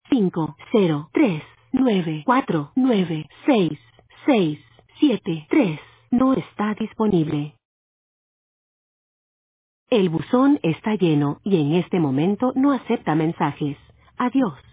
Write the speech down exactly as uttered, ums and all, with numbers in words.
cinco cero tres nueve cuatro nueve seis seis siete tres no está disponible. El buzón está lleno y en este momento no acepta mensajes. Adiós.